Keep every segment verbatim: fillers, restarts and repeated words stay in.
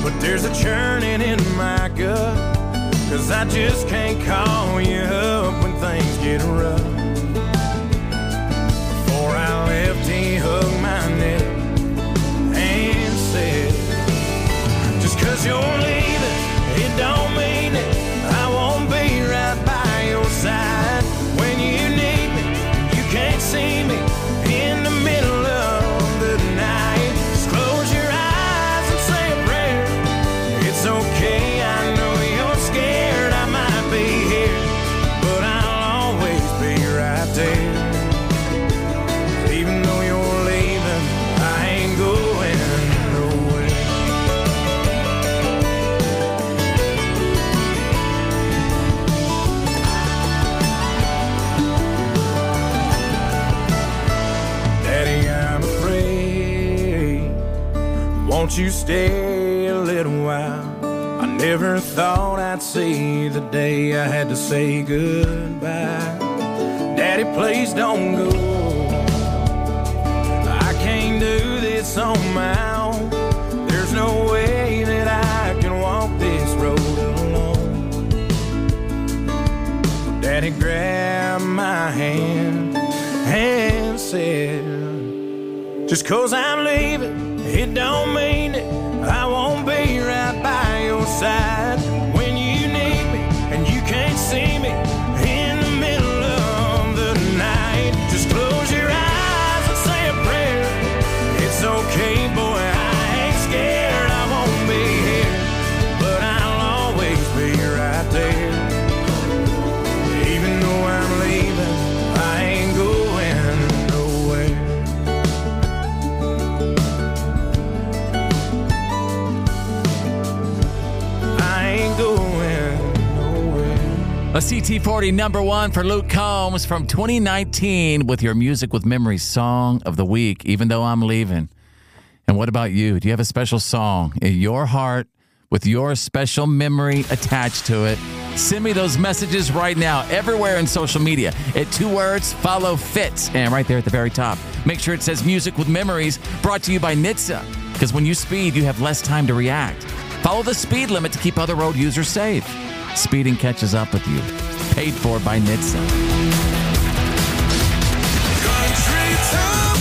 but there's a churning in my gut, 'cause I just can't call you up when things get rough. Before I left, he hugged my neck and said, just 'cause you're leaving, it don't mean it. I won't be right by your side. When you need me, you can't see me in the middle of the night. Just close your eyes and say a prayer. It's okay, I know you're scared I might be here, but I'll always be right there. Even though you're leaving, I ain't going nowhere. Daddy, I'm afraid. Won't you stay a little while? I never thought I'd see the day I had to say goodbye. Daddy, please don't go. I can't do this on my own. There's no way that I can walk this road alone. Daddy grabbed my hand and said, just 'cause I'm leaving, it don't mean it. I won't be right by your side. When you need me and you can't see me in the middle of the night, just close your eyes and say a prayer. It's okay, boy, I ain't scared. I won't be here, but I'll always be right there. Even though I'm leaving, I ain't going nowhere. I ain't going nowhere. A C T forty number one for Luke Combs from twenty nineteen with your Music with Memories song of the week, Even Though I'm Leaving. And what about you? Do you have a special song in your heart with your special memory attached to it? Send me those messages right now, everywhere in social media. At two words, follow Fitz. And right there at the very top, make sure it says Music with Memories, brought to you by N H T S A. Because when you speed, you have less time to react. Follow the speed limit to keep other road users safe. Speeding catches up with you. Paid for by N H T S A. Country Top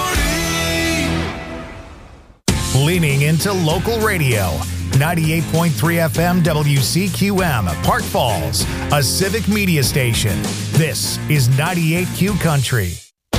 forty. Leaning into local radio. ninety-eight point three F M W C Q M, Park Falls, a civic media station. This is ninety-eight Q Country.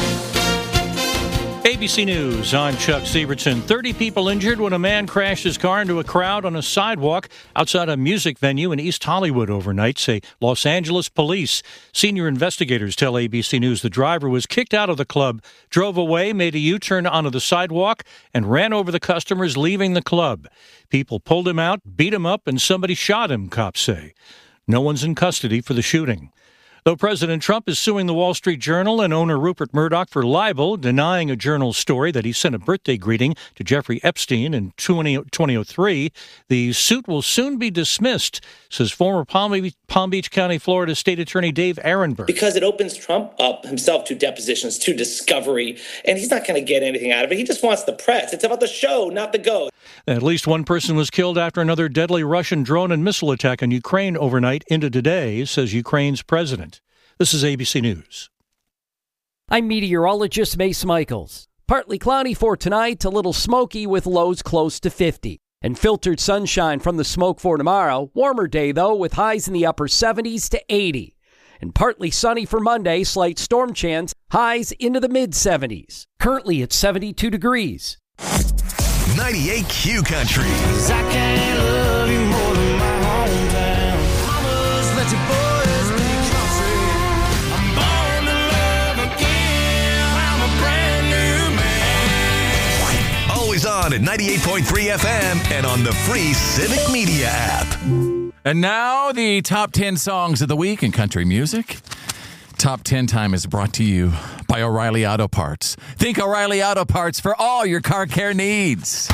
A B C News, I'm Chuck Sievertson. thirty people injured when a man crashed his car into a crowd on a sidewalk outside a music venue in East Hollywood overnight, say Los Angeles police. Senior investigators tell A B C News the driver was kicked out of the club, drove away, made a U-turn onto the sidewalk, and ran over the customers leaving the club. People pulled him out, beat him up, and somebody shot him, cops say. No one's in custody for the shooting. Though President Trump is suing the Wall Street Journal and owner Rupert Murdoch for libel, denying a Journal's story that he sent a birthday greeting to Jeffrey Epstein in twenty oh three, the suit will soon be dismissed, says former Palm Beach, Palm Beach County, Florida State Attorney Dave Arenberg. Because it opens Trump up himself to depositions, to discovery, and he's not going to get anything out of it. He just wants the press. It's about the show, not the go. At least one person was killed after another deadly Russian drone and missile attack on Ukraine overnight into today, says Ukraine's president. This is A B C News. I'm meteorologist Mace Michaels. Partly cloudy for tonight, a little smoky with lows close to fifty. And filtered sunshine from the smoke for tomorrow. Warmer day, though, with highs in the upper seventies to eighty. And partly sunny for Monday, slight storm chance, highs into the mid-seventies. Currently at seventy-two degrees. ninety-eight Q Country. I can't love you more than my hometown. Mamas, let your boys be country. I'm born to love again. I'm a brand new man. Always on at ninety-eight point three F M and on the free Civic Media app. And now the top ten songs of the week in country music. Top ten time is brought to you by O'Reilly Auto Parts. Think O'Reilly Auto Parts for all your car care needs.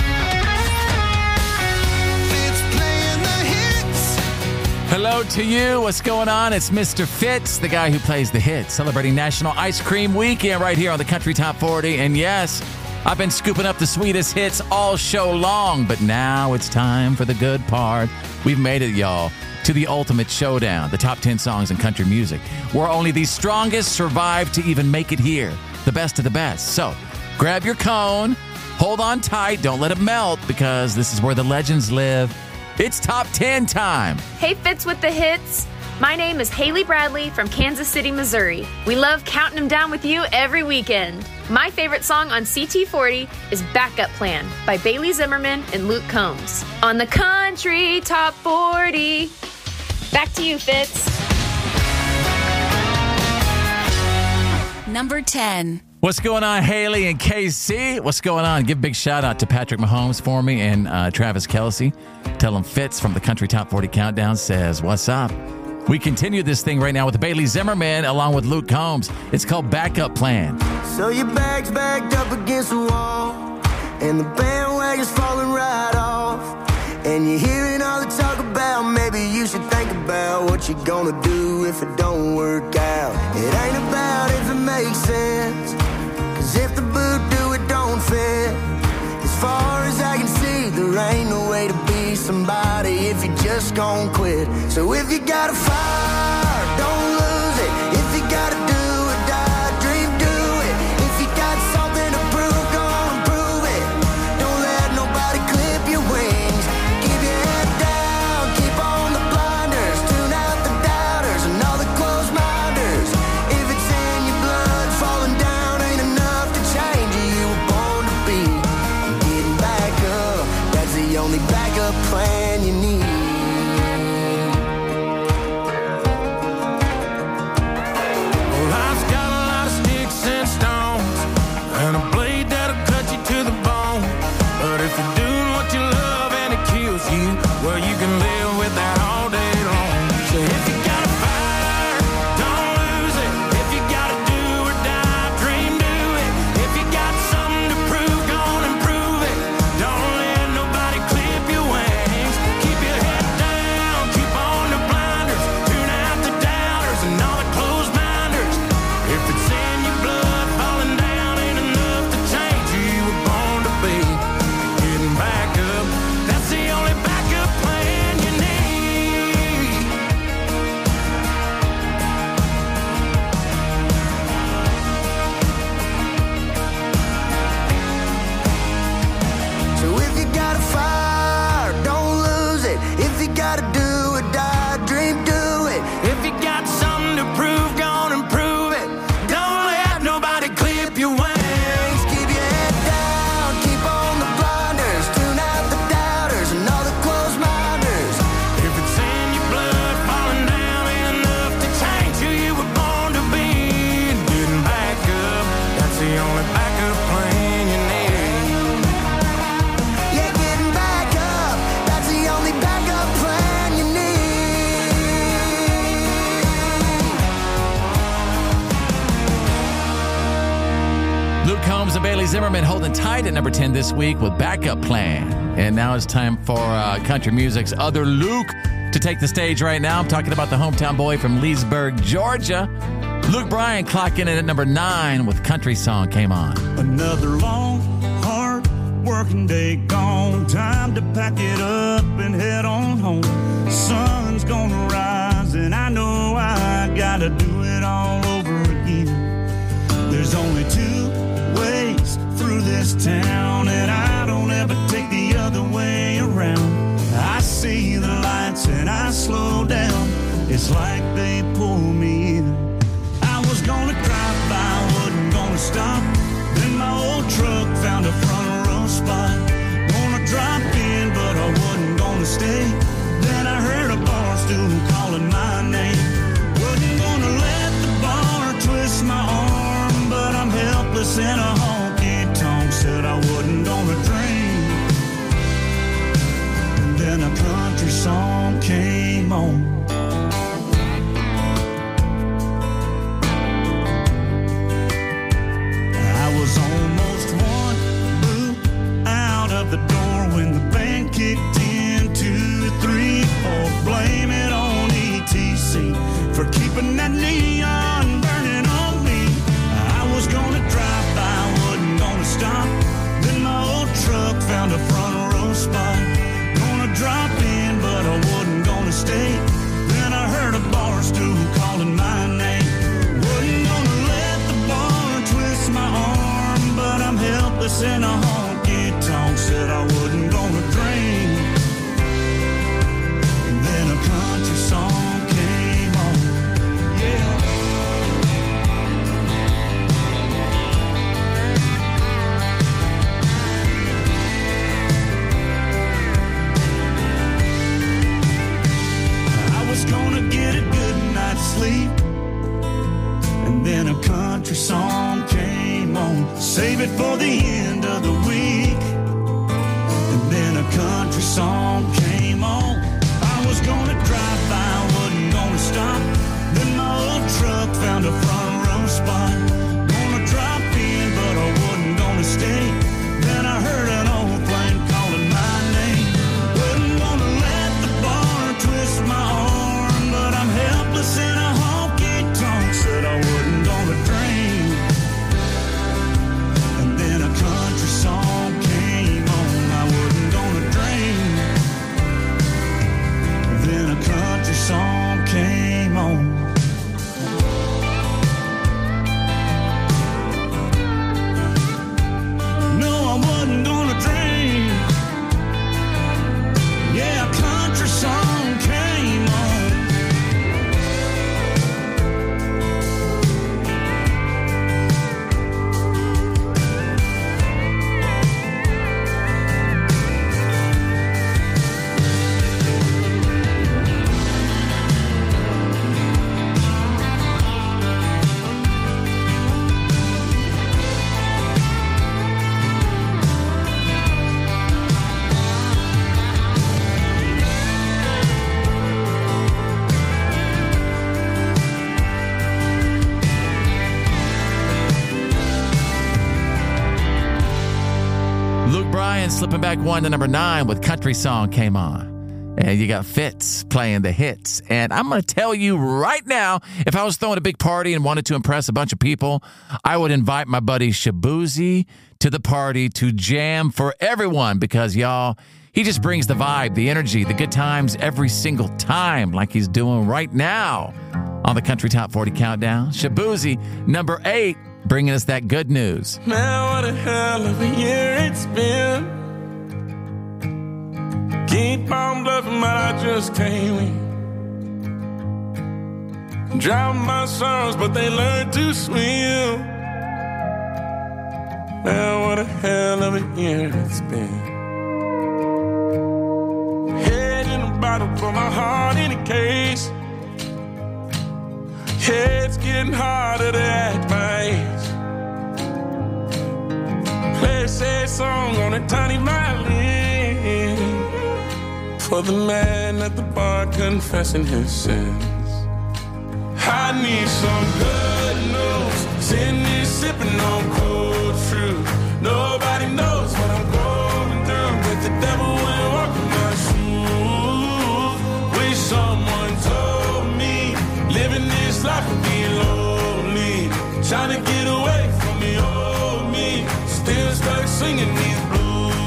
Hello to you. What's going on? It's Mister Fitz, the guy who plays the hits, celebrating National Ice Cream Weekend right here on the Country Top forty. And yes, I've been scooping up the sweetest hits all show long, but now it's time for the good part. We've made it, y'all, to the ultimate showdown, the top ten songs in country music, where only the strongest survive to even make it here, the best of the best. So grab your cone, hold on tight, don't let it melt, because this is where the legends live. It's top ten time. Hey, Fitz with the hits. My name is Haley Bradley from Kansas City, Missouri. We love counting them down with you every weekend. My favorite song on C T forty is Backup Plan by Bailey Zimmerman and Luke Combs. On the Country Top forty. Back to you, Fitz. Number ten. What's going on, Haley and K C? What's going on? Give a big shout out to Patrick Mahomes for me and uh, Travis Kelce. Tell them Fitz from the Country Top forty Countdown says, what's up? We continue this thing right now with Bailey Zimmerman along with Luke Combs. It's called Backup Plan. So your bag's backed up against the wall, and the bandwagon's falling right off, and you're hearing all the talk about maybe you should think about what you're gonna do if it don't work out. It ain't about if it makes sense, cause if the boot do it don't fit. As far as I can see, there ain't no way to be somebody if you just gon' quit. So if you got a fire, don't lose it. If you gotta do or die, dream, do it. If you got something to prove, go on and prove it. Don't let nobody clip your wings. Keep your head down, keep on the blinders. Tune out the doubters and all the closed minders. If it's in your blood, falling down ain't enough to change you. You were born to be. And getting back up, that's the only backup plan you need. Well, you can live with that all day long. So if you got a fire, don't lose it. If you gotta do or die, dream, do it. If you got something to prove, go on and prove it. Don't let nobody clip your wings. Keep your head down, keep on the blinders. Tune out the doubters and all the closed minders. If it's in your blood, falling down ain't enough to change who you were born to be. Getting back up, that's the only backup plan you need. So if you got a fire, don't lose it. If you gotta do or die, dream, do it. If you got something to prove, go on and prove it. Don't let nobody clip your wings. Keep your head down, keep on the blinders. Tune out the doubters and all the closed minders. If it's in your blood, falling down ain't enough to change who you were born to be. And getting back up, that's the only backup plan you need. Yeah, getting back up, that's the only backup plan you need. Luke Combs and Bailey Zimmerman holding tight at number ten this week with Backup Plan. And now it's time for uh, country music's other Luke to take the stage right now. I'm talking about the hometown boy from Leesburg, Georgia. Luke Bryan clocking in at number nine with Country Song Came On. Another long, hard working day gone. Time to pack it up and head on home. Sun's gonna rise and I know I gotta do it all over again. There's only two ways through this town, and I don't ever take the other way around. I see the lights and I slow down. It's like they pull me in. I was gonna drive by, wasn't gonna stop. Then my old truck found a front row spot. Gonna drop in, but I wasn't gonna stay. Then I heard a bar stool calling my name. Wasn't gonna let the bar twist my arm, but I'm helpless in a honky tonk. Said I wasn't gonna drink. And then a country song came on. I was almost one boot out of the door when the band kicked in. Two, three, four. Blame it on E T C for keeping that neon burning on me. I was gonna drive by, wasn't gonna stop. it for the end of the week. And then a country song came on. I was gonna drive by, wasn't gonna stop. Then my old truck found a front row spot. Gonna drop in, but I wasn't gonna stay. Then I heard an old plane calling my name. Wouldn't wanna let the bar twist my arm, but I'm helpless in a honky tonk. Said I wasn't gonna drink. And then a country song came on. I wasn't gonna drink. Then a country song came on. No, I wasn't gonna drink. Yeah, a country song came on. Luke Bryan slipping back one to number nine with Country Song Came On. And you got Fitz playing the hits. And I'm going to tell you right now, if I was throwing a big party and wanted to impress a bunch of people, I would invite my buddy Shabuzi to the party to jam for everyone because, y'all, he just brings the vibe, the energy, the good times every single time like he's doing right now on the Country Top forty Countdown. Shabuzi, number eight, bringing us that good news. Man, what a hell of a year it's been. Keep on bluffing, but I just can't win. Drown my sorrows, but they learn to swim. Man, what a hell of a year it's been. Head in a bottle, put my heart in a case. Yeah, it's getting harder to act my age. Play a sad song on a tiny violin for the man at the bar confessing his sins. I need some good news. Sitting here sipping on cold truth. Nobody knows what I'm going through, but the devil will walk in my shoes. Wish someone told me living this life would be lonely. Trying to get away from the old me. Still stuck singing these blues.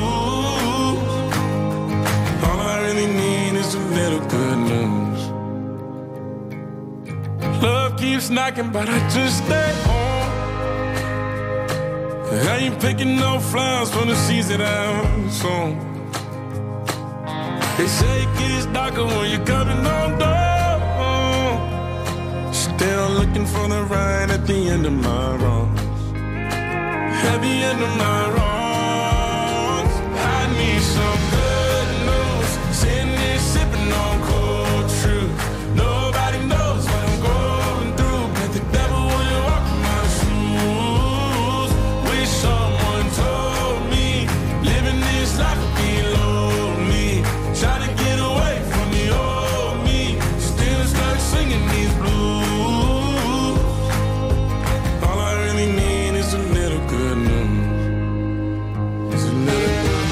All I really need is a little good news. Love keeps knocking, but I just stay home. I ain't picking no flowers for the seeds that I'm sown. They say it gets darker when you're coming on door. Still looking for the right at the end of my wrongs. At the end of my wrongs, I need some good news. Sitting here sipping on cold truth. Nobody knows what I'm going through, but the devil will walk in my shoes. Wish someone told me living this life would be lonely. Try to get away from the old me. Still stuck singing these blues. All I really need is a little good news. Is a little good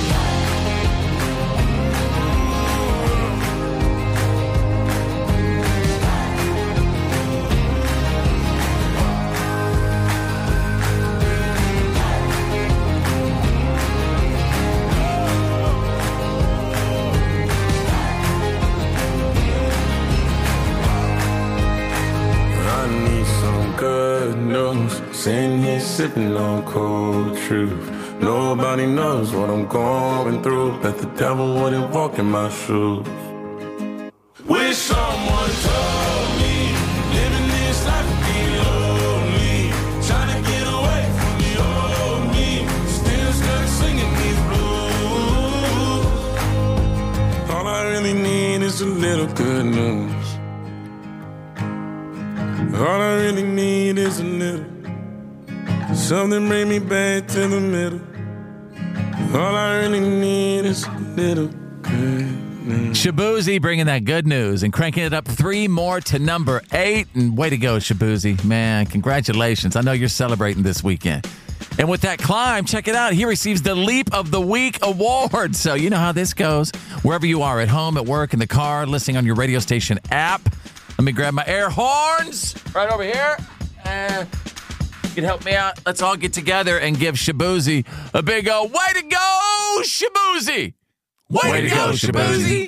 good news. Sitting here sipping on cold truth. Nobody knows what I'm going through, but the devil wouldn't walk in my shoes. Wish someone told me living this life would be lonely. Trying to get away from the old me. Still stuck singing these blues. All I really need is a little good news. All I really need is a little, is Something bring me back to the middle. All I really need is a little good. Shaboozey bringing that good news and cranking it up three more to number eight. And way to go, Shaboozey. Man, congratulations. I know you're celebrating this weekend. And with that climb, check it out. He receives the Leap of the Week award. So you know how this goes. Wherever you are, at home, at work, in the car, listening on your radio station app. Let me grab my air horns right over here. And you can help me out. Let's all get together and give Shaboozey a big old way to go, Shaboozey. Way, way to go, go Shaboozey.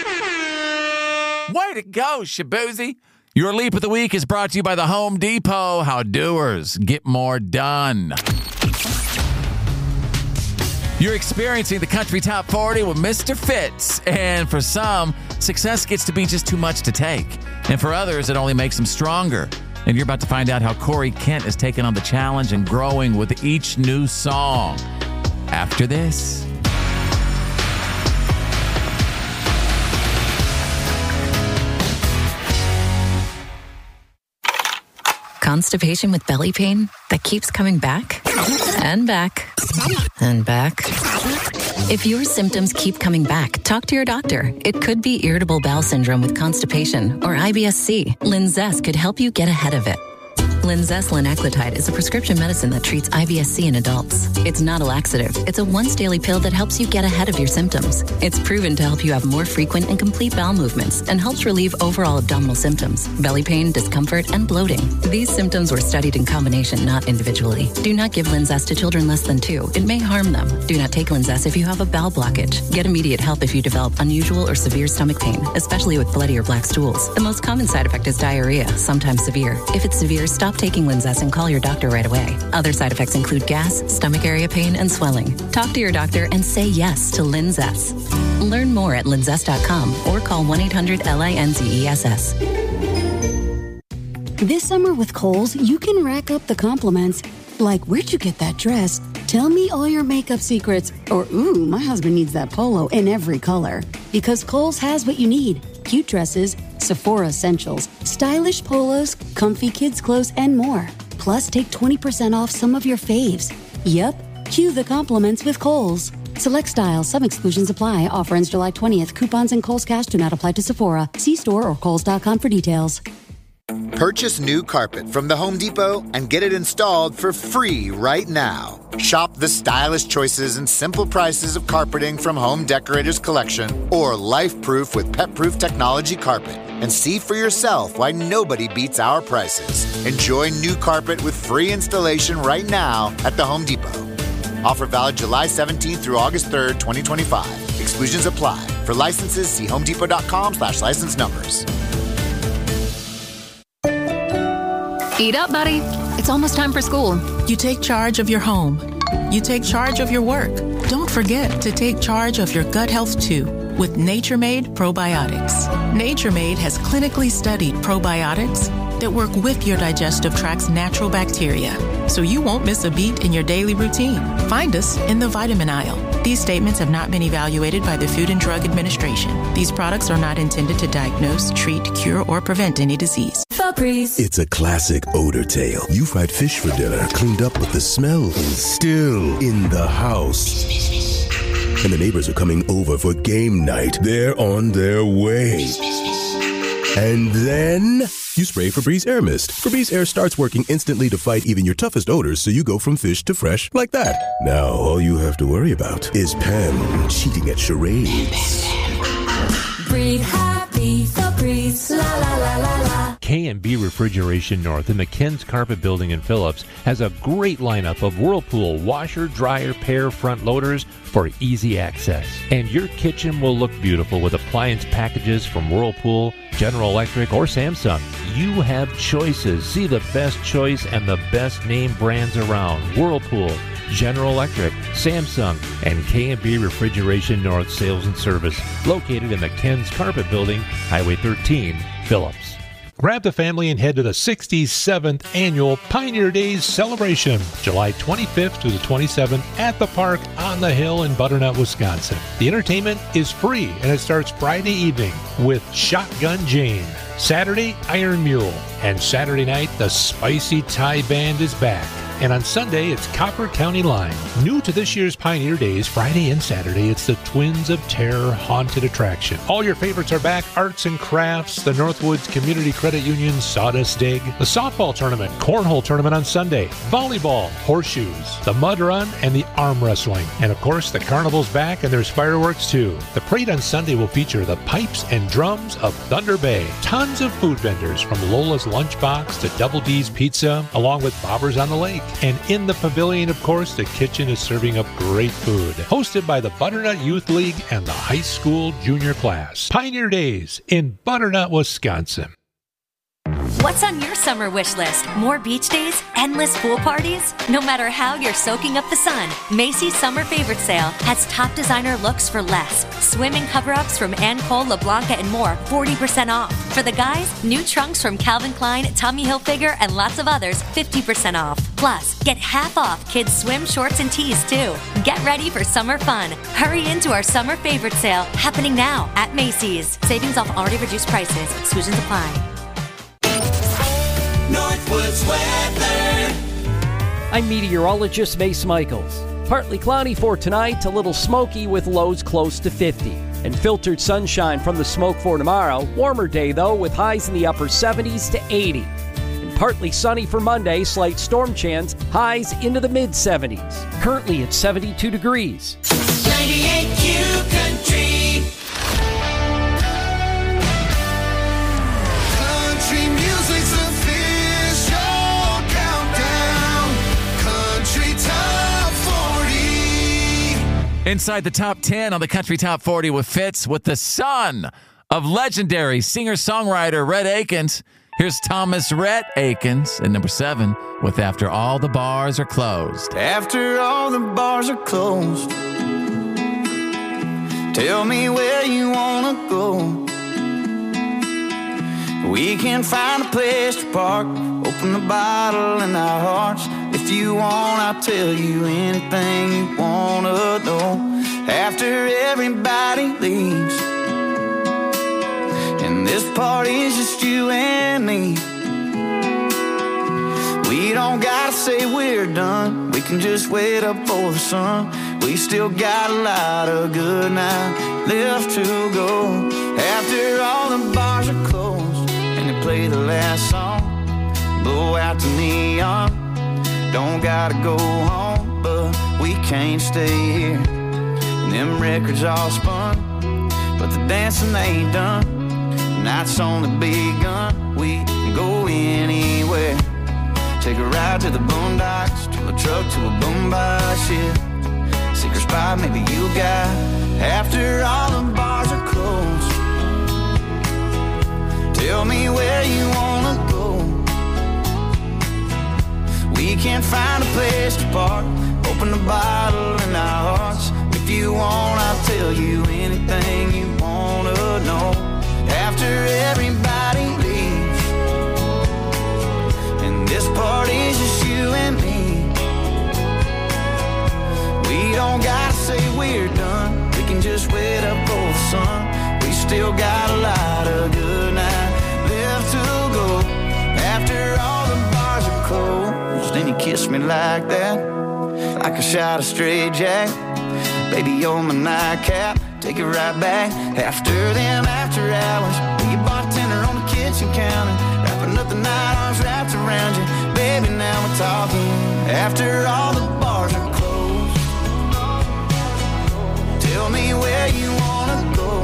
Way to go, Shaboozey. Your Leap of the Week is brought to you by the Home Depot. How doers get more done. You're experiencing the Country Top forty with Mister Fitz. And for some, success gets to be just too much to take. And for others, it only makes them stronger. And you're about to find out how Corey Kent is taking on the challenge and growing with each new song. After this. Constipation with belly pain that keeps coming back and back and back. If your symptoms keep coming back, talk to your doctor. It could be irritable bowel syndrome with constipation or I B S C. Linzess could help you get ahead of it. Linzess linaclotide is a prescription medicine that treats I B S C in adults. It's not a laxative. It's a once-daily pill that helps you get ahead of your symptoms. It's proven to help you have more frequent and complete bowel movements and helps relieve overall abdominal symptoms, belly pain, discomfort, and bloating. These symptoms were studied in combination, not individually. Do not give Linzess to children less than two. It may harm them. Do not take Linzess if you have a bowel blockage. Get immediate help if you develop unusual or severe stomach pain, especially with bloody or black stools. The most common side effect is diarrhea, sometimes severe. If it's severe, stop taking Linzess and call your doctor right away. Other side effects include gas, stomach area pain, and swelling. Talk to your doctor and say yes to Linzess. Learn more at linzess dot com or call one eight hundred L I N Z E S S. This summer with Kohl's, you can rack up the compliments. Like, where'd you get that dress? Tell me all your makeup secrets. Or, ooh, my husband needs that polo in every color. Because Kohl's has what you need. Cute dresses, Sephora essentials, stylish polos, comfy kids clothes, and more. Plus, take twenty percent off some of your faves. Yep, cue the compliments with Kohl's. Select styles, some exclusions apply. Offer ends July twentieth. Coupons and Kohl's Cash do not apply to Sephora. See store or kohls dot com for details. Purchase new carpet from the Home Depot and get it installed for free right now. Shop the stylish choices and simple prices of carpeting from Home Decorators Collection or Life-Proof with Pet-Proof Technology carpet and see for yourself why nobody beats our prices. Enjoy new carpet with free installation right now at the Home Depot. Offer valid July seventeenth through August third, twenty twenty-five. Exclusions apply. For licenses, see homedepot.com slash license numbers. Eat up, buddy. It's almost time for school. You take charge of your home. You take charge of your work. Don't forget to take charge of your gut health, too, with Nature Made Probiotics. Nature Made has clinically studied probiotics that work with your digestive tract's natural bacteria, so you won't miss a beat in your daily routine. Find us in the vitamin aisle. These statements have not been evaluated by the Food and Drug Administration. These products are not intended to diagnose, treat, cure, or prevent any disease. Febreze. It's a classic odor tale. You fried fish for dinner, cleaned up, but the smell is still in the house. And the neighbors are coming over for game night. They're on their way. And then you spray Febreze Air Mist. Febreze Air starts working instantly to fight even your toughest odors, so you go from fish to fresh like that. Now, all you have to worry about is Pam cheating at charades. Breathe happy, Febreze, la la la la la. K and B Refrigeration North in the Ken's Carpet Building in Phillips has a great lineup of Whirlpool washer, dryer, pair front loaders for easy access. And your kitchen will look beautiful with appliance packages from Whirlpool, General Electric, or Samsung. You have choices. See the best choice and the best name brands around. Whirlpool, General Electric, Samsung, and K and B Refrigeration North Sales and Service, located in the Ken's Carpet Building, Highway thirteen, Phillips. Grab the family and head to the sixty-seventh Annual Pioneer Days Celebration, July twenty-fifth to the twenty-seventh at the park on the hill in Butternut, Wisconsin. The entertainment is free and it starts Friday evening with Shotgun Jane, Saturday Iron Mule, and Saturday night the Spicy Thai Band is back. And on Sunday, it's Copper County Line. New to this year's Pioneer Days, Friday and Saturday, it's the Twins of Terror Haunted Attraction. All your favorites are back. Arts and crafts, the Northwoods Community Credit Union Sawdust Dig, the softball tournament, cornhole tournament on Sunday, volleyball, horseshoes, the mud run, and the arm wrestling. And of course, the carnival's back and there's fireworks too. The parade on Sunday will feature the pipes and drums of Thunder Bay. Tons of food vendors from Lola's Lunchbox to Double D's Pizza, along with Bobbers on the Lake. And in the pavilion, of course, the kitchen is serving up great food. Hosted by the Butternut Youth League and the high school junior class. Pioneer Days in Butternut, Wisconsin. What's on your summer wish list? More beach days? Endless pool parties? No matter how you're soaking up the sun, Macy's Summer Favorite Sale has top designer looks for less. Swimming cover-ups from Anne Cole, LeBlanca, and more, forty percent off. For the guys, new trunks from Calvin Klein, Tommy Hilfiger, and lots of others, fifty percent off. Plus, get half off kids' swim shorts and tees, too. Get ready for summer fun. Hurry into our Summer Favorite Sale, happening now at Macy's. Savings off already reduced prices. Exclusions apply. Northwoods weather. I'm meteorologist Mace Michaels. Partly cloudy for tonight, a little smoky with lows close to fifty. And filtered sunshine from the smoke for tomorrow. Warmer day, though, with highs in the upper seventies to eighty. And partly sunny for Monday, slight storm chance, highs into the mid-seventies. Currently at seventy-two degrees. ninety-eight Q Country. Country music's official countdown. Country Top forty. Inside the top ten on the Country Top forty with Fitz with the son of legendary singer-songwriter Rhett Akins. Here's Thomas Rhett Akins at number seven with After All the Bars Are Closed. After all the bars are closed, tell me where you wanna go. We can find a place to park, open the bottle in our hearts. If you want, I'll tell you anything you wanna know. After everybody leaves, and this party's just you and me, we don't gotta say we're done. We can just wait up for the sun. We still got a lot of good night left to go. After all the bars are closed and they play the last song, blow out the neon. Don't gotta go home, but we can't stay here. And them records all spun, but the dancing ain't done. Night's only begun. We can go anywhere. Take a ride to the boondocks, to a truck, to a boombox, yeah. Secret spot maybe you got. After all the bars are closed, tell me where you wanna go. We can find a place to park, open the bottle in our hearts. If you want, I'll tell you anything you wanna know. After everybody leaves, and this party's just you and me, we don't gotta say we're done. We can just wait up for the sun. We still got a lot of good night left to go. After all the bars are closed, then you kiss me like that, like a shot of straight jack. Baby, you're my nightcap. Take it right back. After them after hours, be a bartender on the kitchen counter, wrapping up the night, arms wrapped around you. Baby, now we're talking. After all the bars are closed, tell me where you wanna go.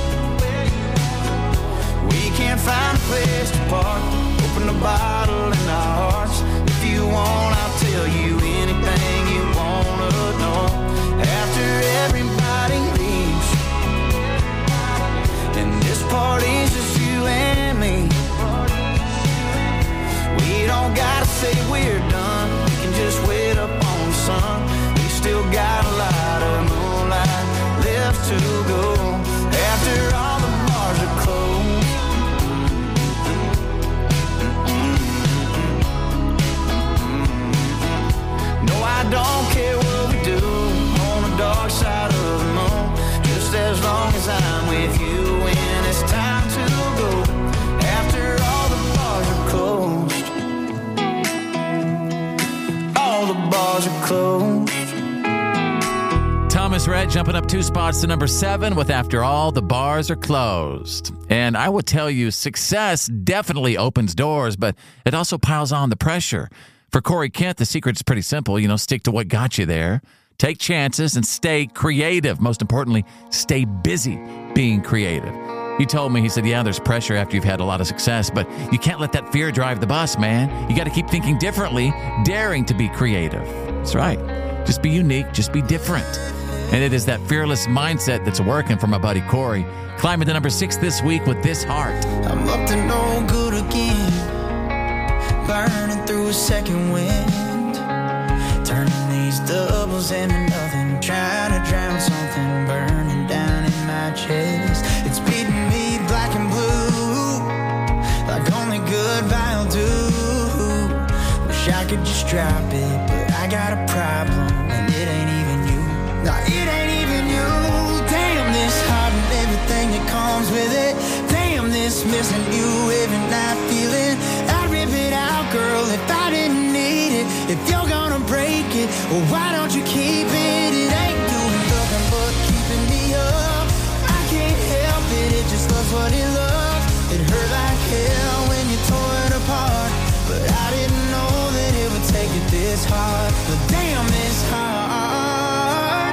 We can't find a place to park, open the bottle in our hearts. If you want, I'll tell you anything you wanna know. After everybody leaves, and this party's just you and me, we don't gotta say we're done. We can just wait up on the sun. We still got a lot of moonlight left to go. After all the bars are closed, no, I don't care what we do on the dark side of the moon, just as long as I'm with you when it's time to go. After all the bars are closed, Bachelorette jumping up two spots to number seven with After All, the Bars Are Closed. And I would tell you, success definitely opens doors, but it also piles on the pressure. For Corey Kent, the secret is pretty simple. You know, stick to what got you there. Take chances and stay creative. Most importantly, stay busy being creative. He told me, he said, yeah, there's pressure after you've had a lot of success, but you can't let that fear drive the bus, man. You got to keep thinking differently, daring to be creative. That's right. Just be unique. Just be different. And it is that fearless mindset that's working for my buddy Corey. Climbing to number six this week with This Heart. I'm up to no good again, burning through a second wind, turning these doubles into nothing, trying to drown something burning down in my chest. It's beating me black and blue, like only goodbye will do. Wish I could just drop it, but I got a problem, and it ain't even you. No, it ain't even you. Damn, this heart and everything that comes with it. Damn, this missing you every night feeling. I'd rip it out, girl, if I didn't need it. If you're gonna break it, well, why don't you keep it? It ain't doing nothing but keeping me up. I can't help it, it just loves what it loves. It hurt like hell when you tore it apart, but I didn't know that it would take it this hard. But damn, this hard.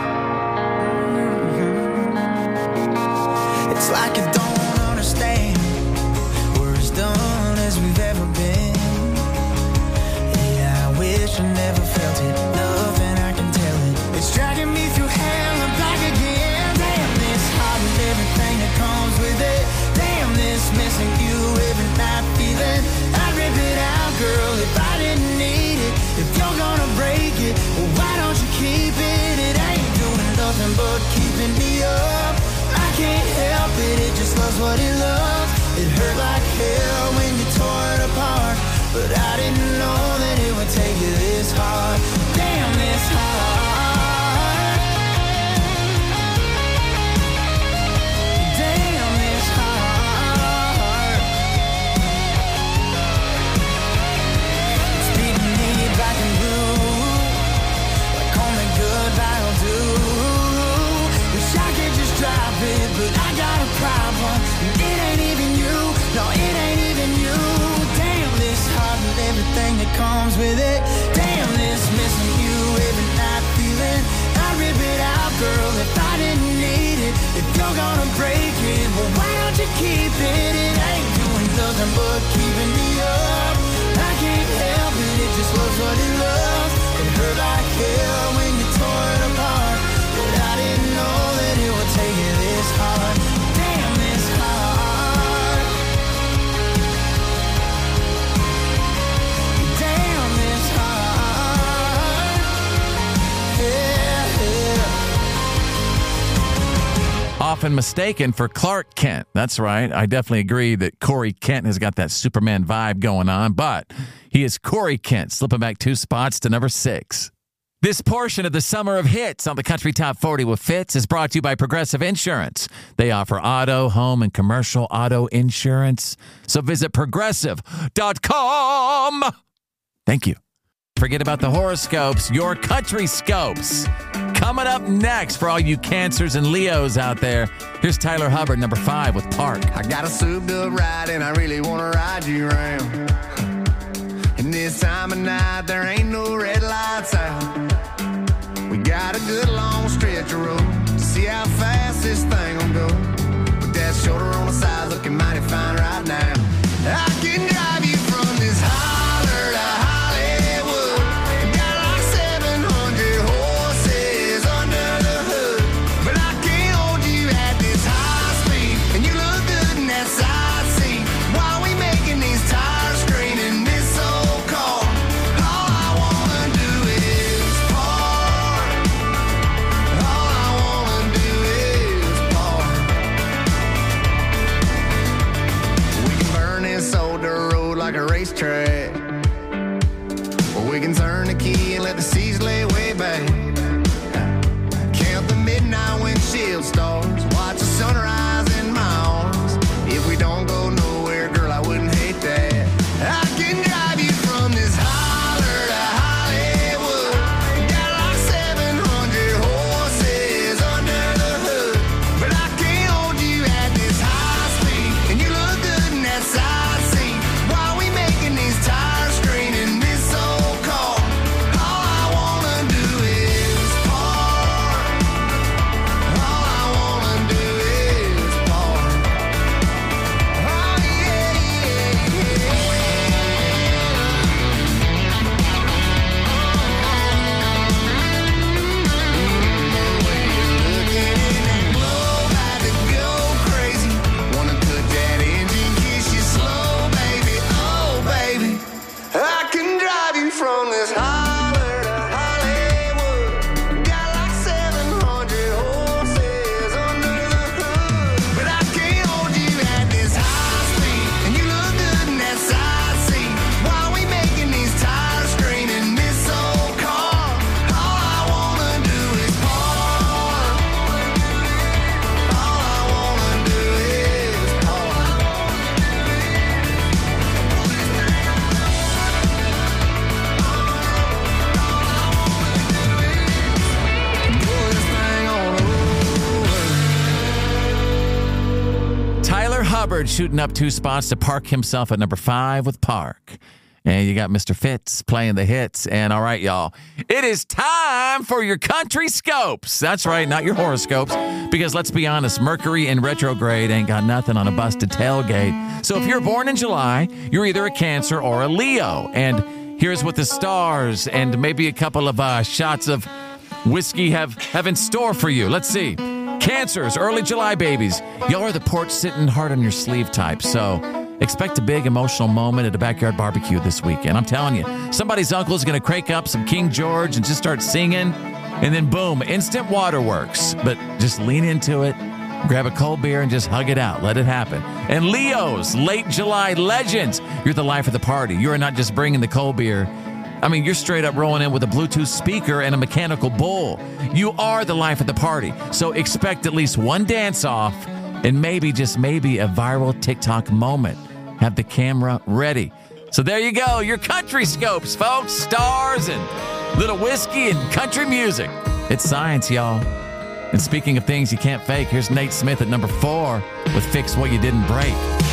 Mm-hmm. It's like you don't understand. We're as done as we've ever been. Yeah, I wish I never felt it. Nothing I can tell it. It's dragging me through hell and back again. Damn, this heart and everything that comes with it. Damn, this missing you every night feeling. I'd rip it out, girl, if I didn't need it. If you're gonna break it, well, why don't you keep it? It ain't doing nothing but keeping me up. I can't help it, it just loves what it loves. It hurt like hell when you tore it apart, but I didn't know that it would take you this hard. Damn, this hard. Damn, this hard. It's beating me black and blue, like only goodbye will do. Wish I could just drop it, but I got a problem. It ain't even you, no, it ain't even you. Damn, this heart and everything that comes with it. Damn, this missing you every night feeling. I'd rip it out, girl, if I didn't need it. If you're gonna break it, well, why don't you keep it? It ain't doing nothing but keeping me up. I can't help it, it just loves what it loves. It hurt like hell when you tore it apart, but I didn't know that it would take you this hard. Damn, this hard. Damn, this hard. Yeah, yeah. Often mistaken for Clark Kent. That's right. I definitely agree that Corey Kent has got that Superman vibe going on, but he is Corey Kent, slipping back two spots to number six. This portion of the Summer of Hits on the Country Top forty with Fitz is brought to you by Progressive Insurance. They offer auto, home, and commercial auto insurance. So visit progressive dot com. Thank you. Forget about the horoscopes, your country scopes. Coming up next for all you Cancers and Leos out there, here's Tyler Hubbard, number five with Park. I got a souped up ride and I really want to ride you around. And this time of night, there ain't no red lights out. We got a good long stretch of road to see how fast this thing will go. With that shoulder on the side looking mighty fine right now. I can drive you from this holler to Hollywood. Got like seven hundred horses under the hood. But I can't hold you at this high speed. And you look good in that side seat. While we making these tires scream in this old car. All I wanna do is park. All I wanna do is park. We can burn this old dirt road like a racetrack, or we can turn the key and let the seas lay way back. Count the midnight windshield stars, watch the sunrise in my arms. If we don't go nowhere, girl, I wouldn't hate that. I can drive you from this holler to Hollywood. Got like seven hundred horses Hubbard shooting up two spots to park himself at number five with Park. And you got Mister Fitz playing the hits. And all right, y'all, it is time for your country scopes. That's right, not your horoscopes. Because let's be honest, Mercury in retrograde ain't got nothing on a busted tailgate. So if you're born in July, you're either a Cancer or a Leo. And here's what the stars and maybe a couple of uh, shots of whiskey have, have in store for you. Let's see. Cancers, early July babies. Y'all are the porch sitting hard on your sleeve type. So expect a big emotional moment at a backyard barbecue this weekend. I'm telling you, somebody's uncle is going to crank up some King George and just start singing. And then boom, instant waterworks. But just lean into it, grab a cold beer and just hug it out. Let it happen. And Leos, late July legends. You're the life of the party. You are not just bringing the cold beer. I mean, you're straight up rolling in with a Bluetooth speaker and a mechanical bull. You are the life of the party. So expect at least one dance off and maybe, just maybe, a viral TikTok moment. Have the camera ready. So there you go, your country scopes, folks. Stars and little whiskey and country music. It's science, y'all. And speaking of things you can't fake, here's Nate Smith at number four with Fix What You Didn't Break.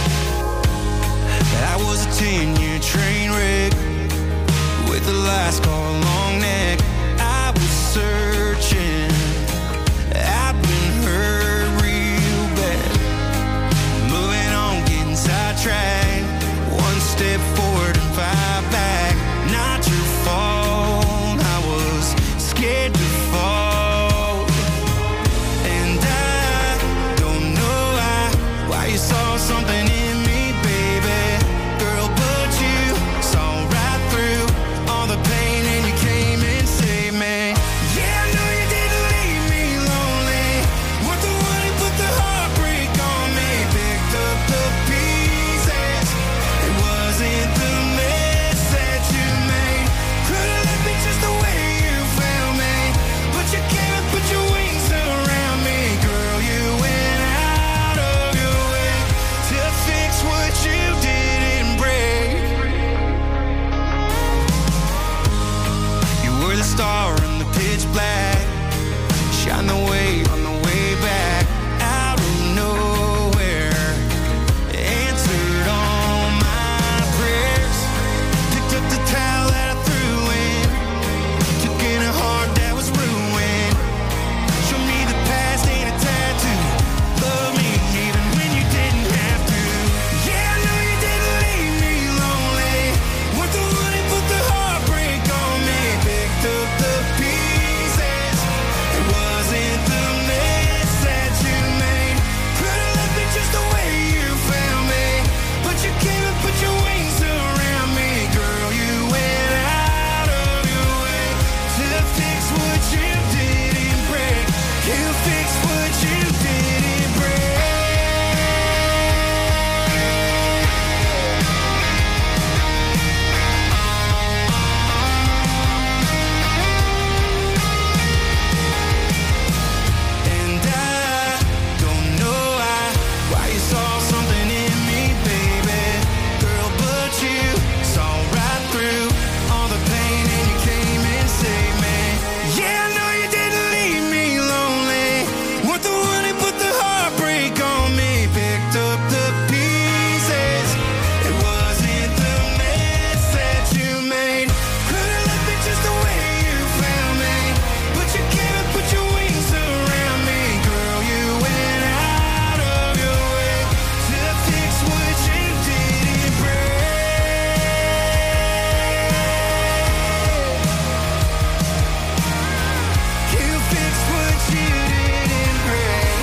I was a ten-year train wreck with the last call long neck. I was searching. I've been hurt real bad. Moving on, getting sidetracked. One step forward and five back. Not your fault. I was scared to fall. And I don't know why, why you saw something in me, baby. Girl, but you saw right through all the pain and you came and saved me. Yeah, I know you didn't leave me lonely. Weren't the one who put the heartbreak on me. Picked up the pieces. It wasn't the mess that you made. Could've left me just the way you found me. But you came and put your wings around me. Girl, you went out of your way to fix what you didn't break. You were the star in the pitch black. Shine the way on the way back. Out of nowhere. Answered all my prayers. Picked up the towel that I threw in. Took in a heart that was ruined. Show me the past ain't a tattoo. Love me even when you didn't have to. Yeah, I know you didn't leave me lonely. Weren't the one who put the heartbreak on me. Picked up the pieces. It wasn't the mess that you made. Could've left me just the way you found me. But you came and put your wings around me. Girl, you went out of your way to fix what you didn't break. You fixed what you didn't break. And I don't know why, why you saw something in me, baby. Girl, but you saw right through all the pain and you came and saved me. Yeah, I know you didn't leave me lonely. Weren't the one who put the heartbreak on me. Picked up the pieces. It wasn't the mess that you made. Could've left me just the way you found me. But you came and put your wings around me. Girl, you went out of your way to fix what you didn't break. You fixed what you didn't break.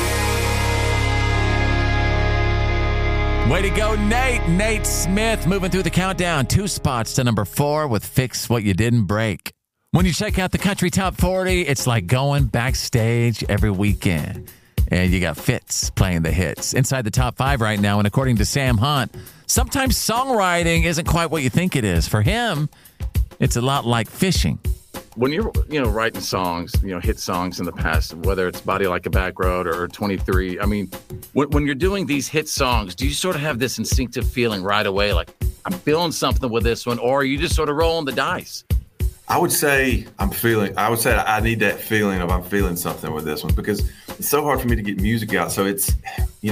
Way to go, Nate. Nate Smith moving through the countdown. Two spots to number four with Fix What You Didn't Break. When you check out the Country Top forty, it's like going backstage every weekend. And you got Fitz playing the hits. Inside the top five right now, and according to Sam Hunt, sometimes songwriting isn't quite what you think it is. For him, it's a lot like fishing. When you're, you know, writing songs, you know, hit songs in the past, whether it's Body Like a Back Road or twenty-three, I mean, when, when you're doing these hit songs, do you sort of have this instinctive feeling right away, like, I'm feeling something with this one, or are you just sort of rolling the dice? I would say I'm feeling, I would say I need that feeling of I'm feeling something with this one because it's so hard for me to get music out. So it's, you know,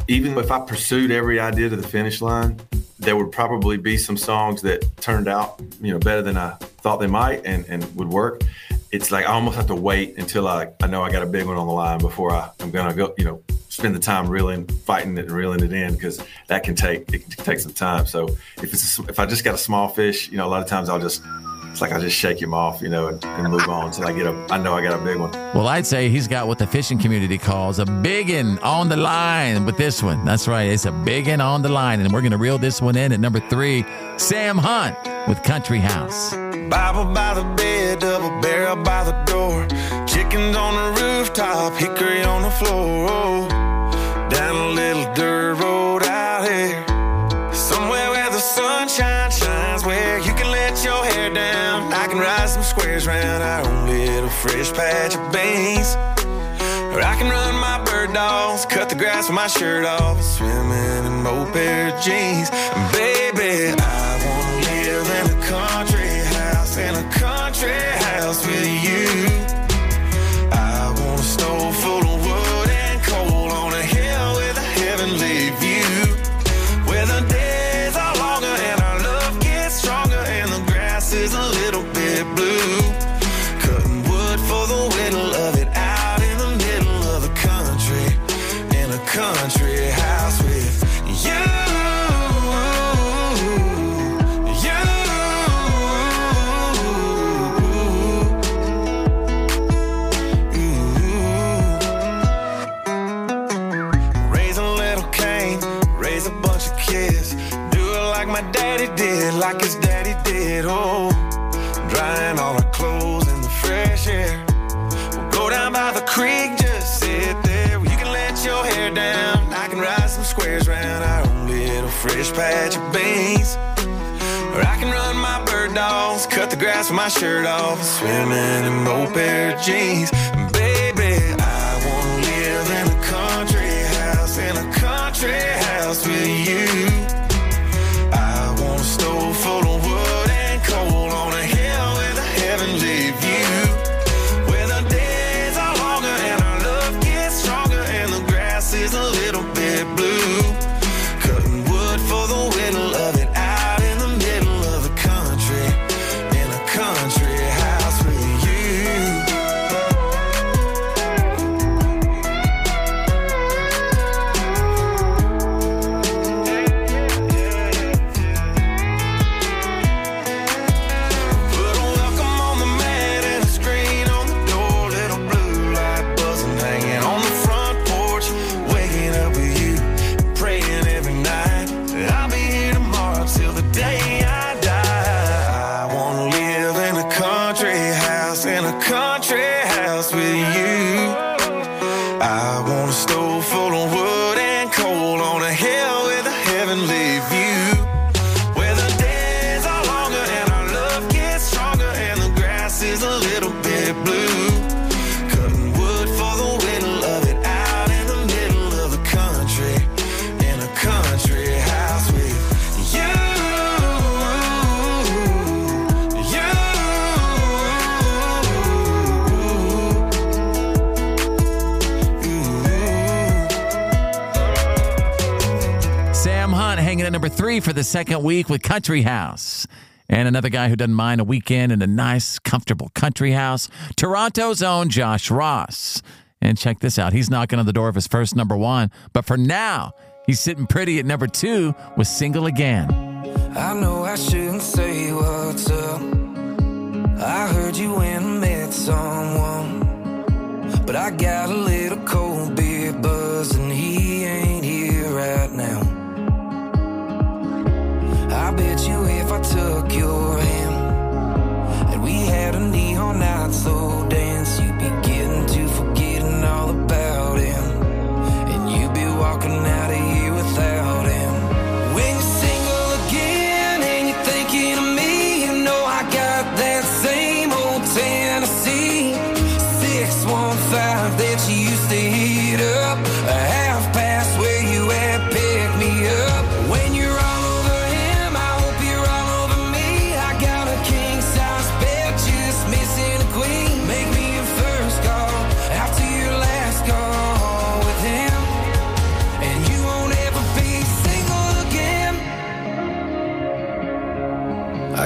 even if I pursued every idea to the finish line, there would probably be some songs that turned out, you know, better than I thought they might and, and would work. It's like I almost have to wait until I, I know I got a big one on the line before I, I'm going to go, you know, spend the time reeling, fighting it and reeling it in, because that can take, it can take some time. So if it's, a, if I just got a small fish, you know, a lot of times I'll just, it's like I just shake him off, you know, and, and move on until I get a, I know I got a big one. Well, I'd say he's got what the fishing community calls a biggin on the line with this one. That's right. It's a biggin on the line. And we're going to reel this one in at number three, Sam Hunt with Country House. Bible by the bed, double barrel by the door. Chickens on the rooftop, hickory on the floor. Down a little dirt road out here, somewhere where the sunshine shines, where you can let your hair down. I can ride some squares round our own little fresh patch of beans. Or I can run my bird dogs, cut the grass with my shirt off, swimming in old pair of jeans. And baby, I wanna live in a country house, in a country house with you. I want a stove full of wood and coal on a hill with a heavenly view, where the days are longer and our love gets stronger and the grass is a little bit blue. Cutting wood for the whittle of it out in the middle of the country, in a country house with you. My daddy did, like his daddy did, oh, drying all our clothes in the fresh air. We'll go down by the creek, just sit there, you can let your hair down. I can ride some squares round our own little fresh patch of beans. Or I can run my bird dogs, cut the grass with my shirt off, swimming in old pair of jeans. And baby, I wanna live in a country house, in a country house with you. Stove full of wood and coal on a hill with a heavenly view, where the days are longer and our love gets stronger and the grass is a little bit blue. Cutting wood for the whittle of it out in the middle of the country, in a country house with you. At number three for the second week with Country House. And another guy who doesn't mind a weekend in a nice, comfortable country house, Toronto's own Josh Ross. And check this out. He's knocking on the door of his first number one. But for now, he's sitting pretty at number two with Single Again. I know I shouldn't say what's up. I heard you went and met someone. But I got a little cold beer buzz and he ain't here right now. I bet you if I took your hand and we had a neon night slow dance, you'd be getting to forgetting all about him, and you'd be walking out of here without him. When you're single again and you're thinking of me, you know I got that same old Tennessee six one five that you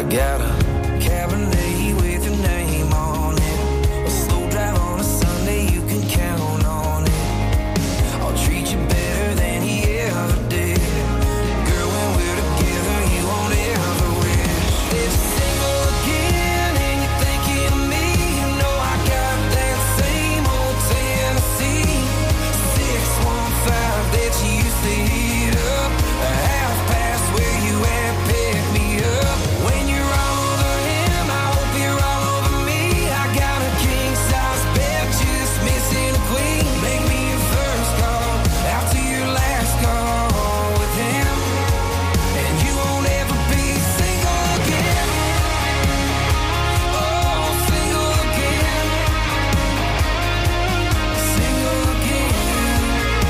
Got a Cabernet with your name on it. A slow drive on a Sunday, you can count on it. I'll treat you better than he ever did. Girl, when we're together, you won't ever wish. If you're single again and you're thinking of me, you know I got that same old Tennessee six one five that you used to heat up. A half past where you at, pick me up. When you're all over him, I hope you're all over me. I got a king size bed, just missing a queen. Make me your first call after your last call with him, and you won't ever be single again. Oh, single again, single again.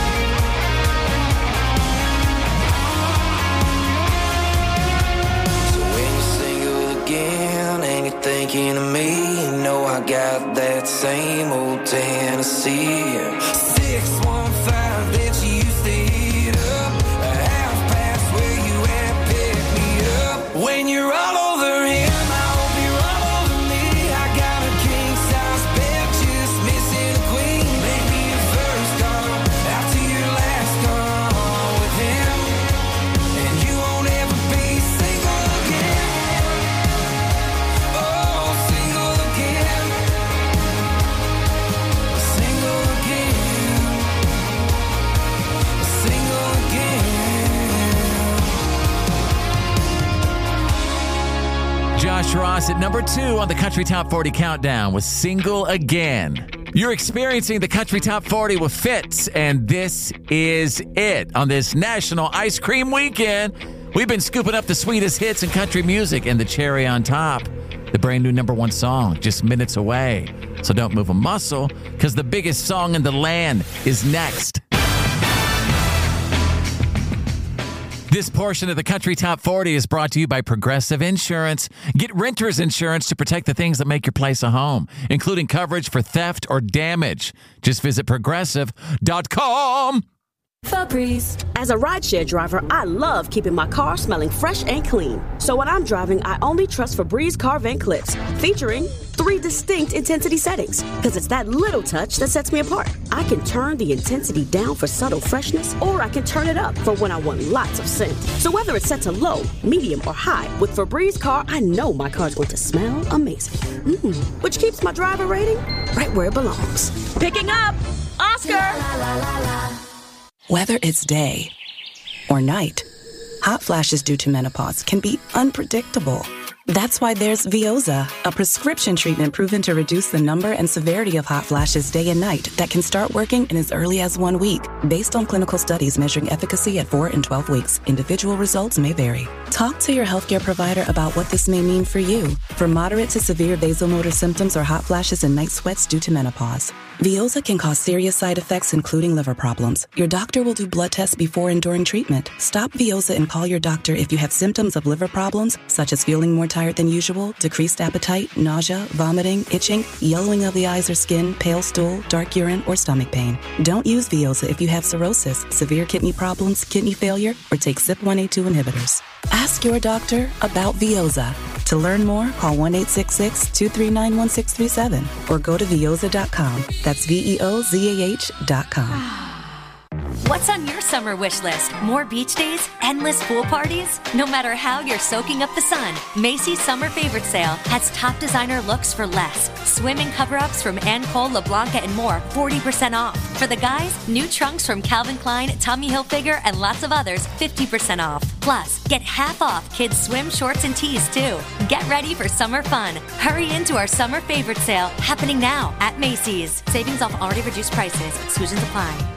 So when you're single again and you're thinking of me, you know I got that same old Tennessee six one five that you used to heat up. A half past where you at, pick me up. When you're all over him, I hope you're all over me. I got a king size bed, just missing a queen. Make me your first call after your last call with him, and you won't ever be single again. Oh, single again, single again, single again. Josh Ross at number two on the Country Top forty Countdown with Single Again. You're experiencing the Country Top forty with Fitz, and this is it. On this National Ice Cream Weekend, we've been scooping up the sweetest hits in country music, and the cherry on top, the brand new number one song, just minutes away. So don't move a muscle, because the biggest song in the land is next. This portion of the Country Top forty is brought to you by Progressive Insurance. Get renter's insurance to protect the things that make your place a home, including coverage for theft or damage. Just visit progressive dot com. Febreze. As a rideshare driver, I love keeping my car smelling fresh and clean. So when I'm driving, I only trust Febreze car vent clips, featuring three distinct intensity settings, because it's that little touch that sets me apart. I can turn the intensity down for subtle freshness, or I can turn it up for when I want lots of scent. So whether it's set to low, medium, or high, with Febreze car, I know my car's going to smell amazing. Mm, which keeps my driver rating right where it belongs. Picking up Oscar! Whether it's day or night, hot flashes due to menopause can be unpredictable. That's why there's Veoza, a prescription treatment proven to reduce the number and severity of hot flashes day and night that can start working in as early as one week. Based on clinical studies measuring efficacy at four and twelve weeks, individual results may vary. Talk to your healthcare provider about what this may mean for you. For moderate to severe vasomotor symptoms or hot flashes and night sweats due to menopause, Veoza can cause serious side effects, including liver problems. Your doctor will do blood tests before and during treatment. Stop Veoza and call your doctor if you have symptoms of liver problems, such as feeling more tired than usual, decreased appetite, nausea, vomiting, itching, yellowing of the eyes or skin, pale stool, dark urine, or stomach pain. Don't use Veoza if you have cirrhosis, severe kidney problems, kidney failure, or take C Y P one A two inhibitors. Ask your doctor about Veoza. To learn more, call one eight six six, two three nine, one six three seven or go to veoza dot com. That's V E O Z A H dot com. What's on your summer wish list? More beach days? Endless pool parties? No matter how you're soaking up the sun, Macy's Summer Favorite Sale has top designer looks for less. Swimming cover-ups from Anne Cole, LeBlanca, and more, forty percent off. For the guys, new trunks from Calvin Klein, Tommy Hilfiger, and lots of others, fifty percent off. Plus, get half off kids' swim shorts and tees, too. Get ready for summer fun. Hurry into our Summer Favorite Sale, happening now at Macy's. Savings off already reduced prices. Exclusions apply.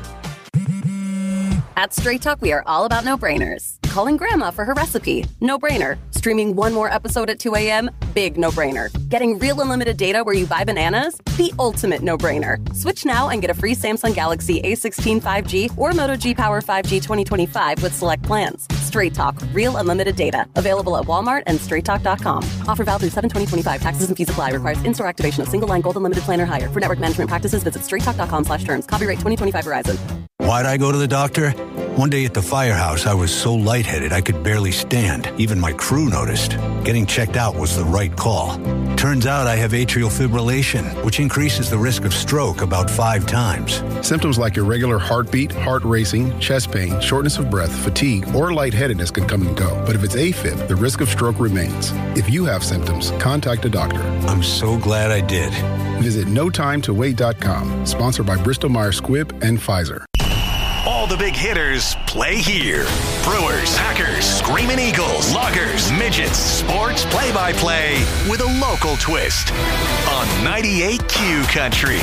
At Straight Talk, we are all about no-brainers. Calling Grandma for her recipe, no-brainer. Streaming one more episode at two a.m., big no-brainer. Getting real unlimited data where you buy bananas, the ultimate no-brainer. Switch now and get a free Samsung Galaxy A sixteen five G or Moto G Power five G twenty twenty-five with select plans. Straight Talk, real unlimited data. Available at Walmart and straight talk dot com. Offer valid through seven twenty twenty-five. Taxes and fees apply. Requires in-store activation of single line gold unlimited plan or higher. For network management practices, visit straight talk dot com slash terms. Copyright twenty twenty-five Verizon. Why'd I go to the doctor? One day at the firehouse, I was so lightheaded I could barely stand. Even my crew noticed. Getting checked out was the right call. Turns out I have atrial fibrillation, which increases the risk of stroke about five times. Symptoms like irregular heartbeat, heart racing, chest pain, shortness of breath, fatigue, or lightheadedness can come and go. But if it's AFib, the risk of stroke remains. If you have symptoms, contact a doctor. I'm so glad I did. Visit no time to wait dot com, sponsored by Bristol Myers Squibb and Pfizer. All the big hitters play here. Brewers, Packers, Screaming Eagles, Loggers, Midgets, sports play-by-play with a local twist on ninety-eight Q Country.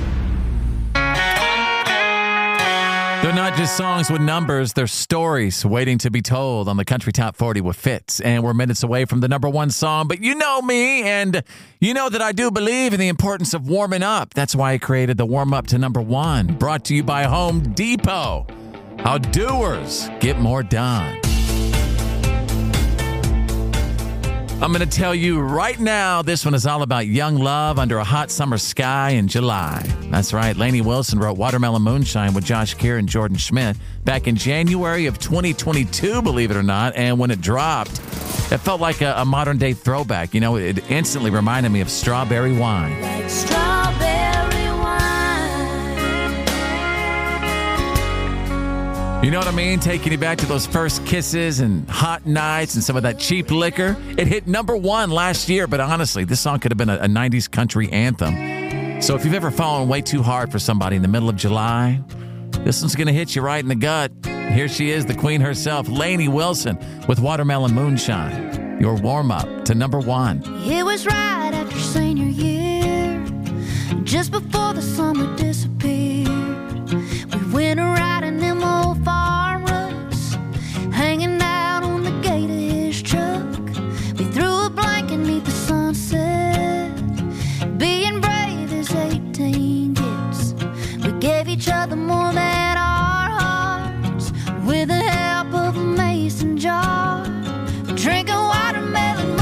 They're not just songs with numbers, they're stories waiting to be told on the Country Top forty with Fitz. And we're minutes away from the number one song, but you know me, and you know that I do believe in the importance of warming up. That's why I created the Warm Up to Number One, brought to you by Home Depot. How doers get more done. I'm going to tell you right now, this one is all about young love under a hot summer sky in July. That's right. Lainey Wilson wrote Watermelon Moonshine with Josh Keir and Jordan Schmidt back in January of twenty twenty-two, believe it or not. And when it dropped, it felt like a, a modern day throwback. You know, it instantly reminded me of Strawberry Wine. Like strawberry wine. You know what I mean? Taking you back to those first kisses and hot nights and some of that cheap liquor. It hit number one last year, but honestly, this song could have been a, a nineties country anthem. So if you've ever fallen way too hard for somebody in the middle of July, this one's going to hit you right in the gut. Here she is, the queen herself, Lainey Wilson, with Watermelon Moonshine. Your warm-up to number one. It was right after senior year, just before the summer disappeared. We went a riding them old farm roads, hanging out on the gate of his truck. We threw a blanket neath the sunset, being brave as eighteen gets. We gave each other more than our hearts, with the help of a mason jar. Drinking watermelon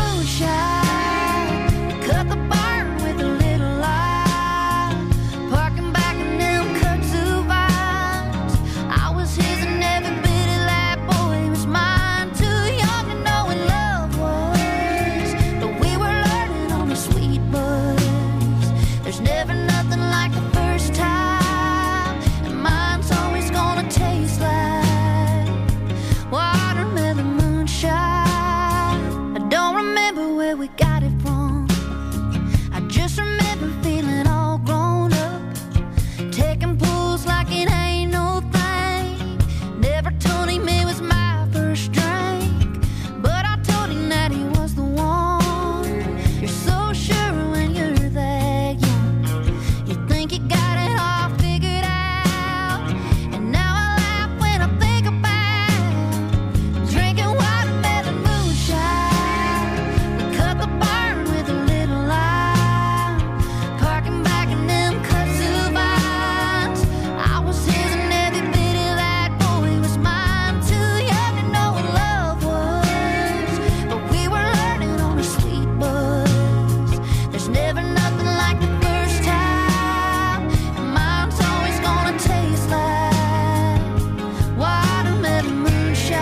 moonshine, cut the burn with a little light, parking back in them kudzu vines. I was his and every bit of that boy was mine. Too young to know what love was, but we were learning on the sweet buzz. There's never nothing like the first time, and mine's always gonna taste like watermelon moonshine. Don't remember where we got it from, I just remember feeling all grown up, taking pulls like it ain't no thing. Never told him it was my first drink, but I told him that he was the one. You're so sure when you're that young, you think you got it all figured out. And now I laugh when I think about drinking watermelon moonshine. Cut the burn with a little lime, parking back in them kudzu vines. I was his and every bit of that boy was mine. Too young to know what love was, but we were learning on a sweet buzz. There's never nothing like the first time, and mine's always gonna taste like watermelon moonshine.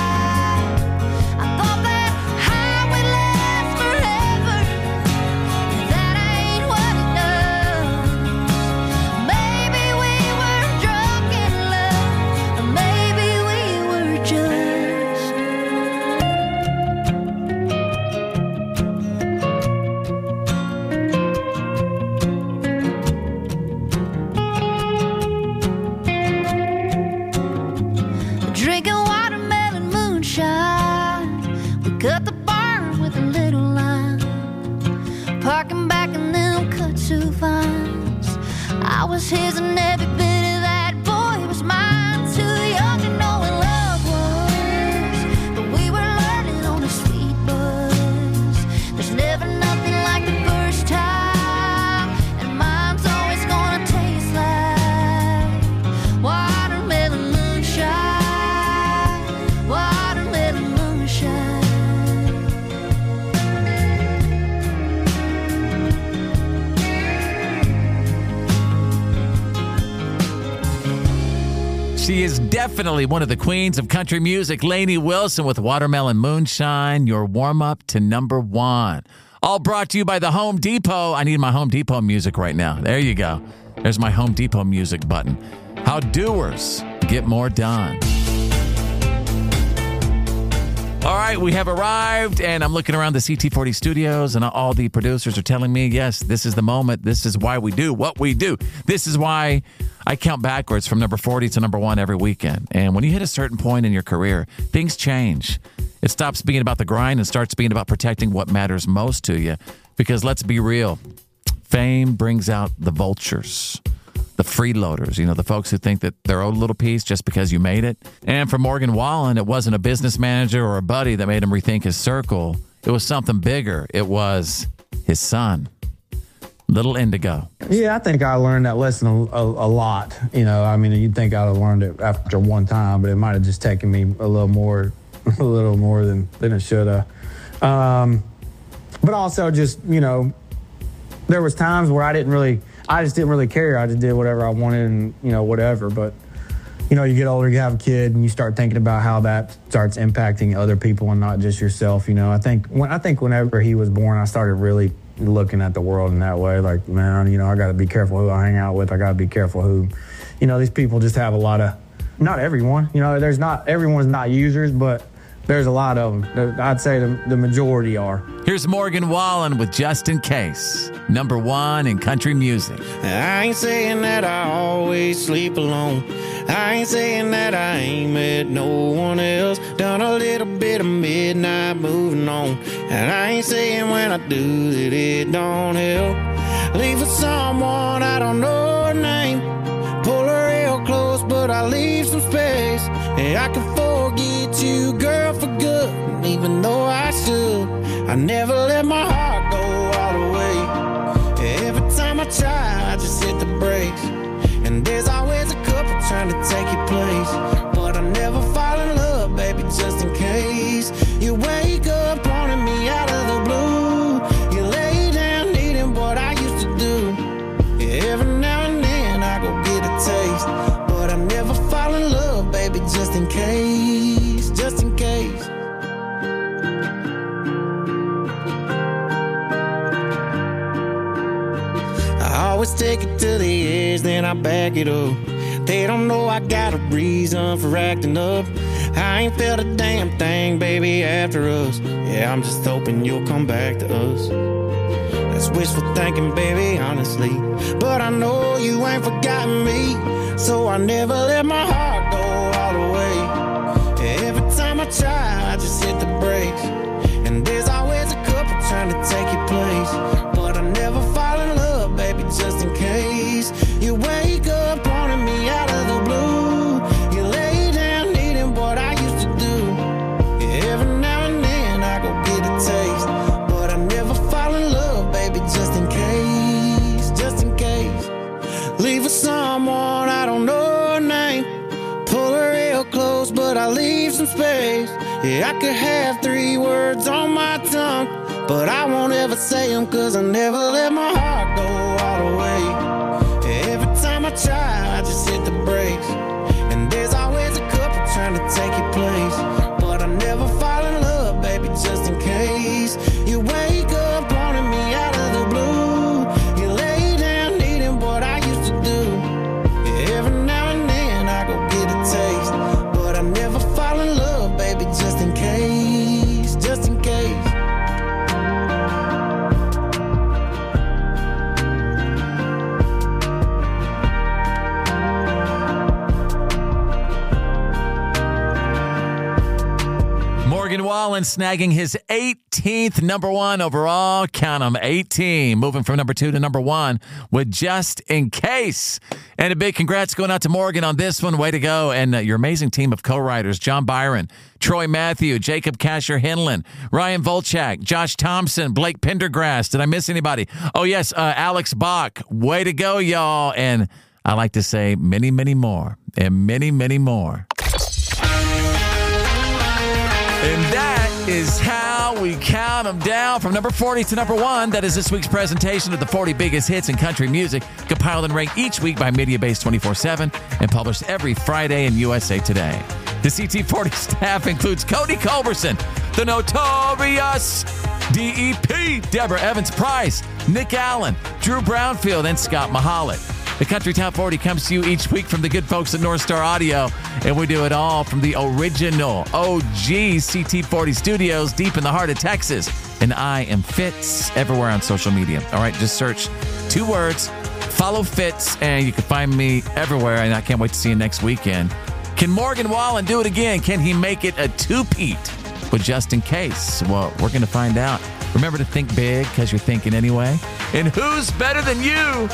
I thought that high would last forever, that ain't what it does. Maybe we were drunk in love, or maybe we were just drinking watermelon moonshine. We cut the burn with a little lime, parking back in them kudzu vines. I was his and every bit of that boy was mine. Too young to know what love was, but we were learning on a sweet buzz. There's never nothing like the first time, and mine's always gonna taste like watermelon moonshine. Watermelon moonshine. She is definitely one of the queens of country music, Lainey Wilson with Watermelon Moonshine, your warm-up to number one. All brought to you by the Home Depot. I need my Home Depot music right now. There you go. There's my Home Depot music button. How doers get more done. All right, we have arrived, and I'm looking around the C T forty studios, and all the producers are telling me, yes, this is the moment. This is why we do what we do. This is why I count backwards from number forty to number one every weekend. And when you hit a certain point in your career, things change. It stops being about the grind and starts being about protecting what matters most to you. Because let's be real, fame brings out the vultures. The freeloaders, you know, the folks who think that they're owed a little piece just because you made it. And for Morgan Wallen, it wasn't a business manager or a buddy that made him rethink his circle. It was something bigger. It was his son, Little Indigo. Yeah, I think I learned that lesson a, a, a lot. You know, I mean, you'd think I'd have learned it after one time, but it might have just taken me a little more, a little more than, than it should have. Um, but also just, you know, there was times where I didn't really... I just didn't really care. I just did whatever I wanted and, you know, whatever. But, you know, you get older, you have a kid, and you start thinking about how that starts impacting other people and not just yourself, you know. I think when I think whenever he was born, I started really looking at the world in that way. Like, man, you know, I got to be careful who I hang out with. I got to be careful who, you know, these people just have a lot of, not everyone, you know, there's not, everyone's not users, but there's a lot of them. I'd say the, the majority are. Here's Morgan Wallen with Just In Case, number one in country music. I ain't saying that I always sleep alone. I ain't saying that I ain't met no one else. Done a little bit of midnight moving on. And I ain't saying when I do that it don't help. Leave with someone I don't know her name. Pull her real close, but I leave some space. And I can forget you, girl, for good. Even though I should, I never let my heart go all the way. Every time I try, I just hit the brakes. And there's always a couple trying to take your place. But I never fall in love, baby, just in case. You wake up wanting me out of the blue. You lay down needing what I used to do. Every now and then I go get a taste. But I never fall in love, baby, just in case. Just in case. I always take it to the edge, then I back it up. They don't know I got a reason for acting up. I ain't felt a damn thing, baby, after us. Yeah, I'm just hoping you'll come back to us. That's wishful thinking, baby, honestly. But I know you ain't forgotten me, so I never let my heart go all the way. Every time I try, I just hit the brakes. And there's always a couple trying to take your place. But I never fall in love, baby, just in case. You wake up wanting me out of the blue. You lay down needing what I used to do. Every now and then I go get a taste. But I never fall in love, baby, just in case. Just in case. Leave with someone I don't know her name. Pull her real close, but I leave some space. Yeah, I could have three words on my tongue, but I won't ever say them, cause I never let my heart go all the way. Every time I try, I just hit the brakes. And there's always a couple trying to take your place. But I never fall in love, baby, just in case. You wake up wanting me out of the blue. You lay down needing what I used to do. Every now and then I go get a taste. But I never fall in love, baby, just in case. Just in case. Morgan Wallen snagging his eighteenth number one overall. Count them, eighteen. Moving from number two to number one with Just In Case. And a big congrats going out to Morgan on this one. Way to go. And uh, your amazing team of co-writers, John Byron, Troy Matthew, Jacob Casher Hinland, Ryan Volchak, Josh Thompson, Blake Pendergrass. Did I miss anybody? Oh, yes, uh, Alex Bach. Way to go, y'all. And I like to say many, many more. And many, many more. And that is how while we count them down from number forty to number one. That is this week's presentation of the forty biggest hits in country music, compiled and ranked each week by MediaBase twenty-four seven and published every Friday in U S A Today. The C T forty staff includes Cody Culberson, the Notorious D E P, Deborah Evans-Price, Nick Allen, Drew Brownfield, and Scott Mahalik. The Country Top forty comes to you each week from the good folks at North Star Audio, and we do it all from the original O G C T forty studios deep in the heart of Texas. And I am Fitz everywhere on social media. All right, just search two words, follow Fitz, and you can find me everywhere, and I can't wait to see you next weekend. Can Morgan Wallen do it again? Can he make it a two-peat with Just In Case? Well, we're going to find out. Remember to think big, because you're thinking anyway. And who's better than you?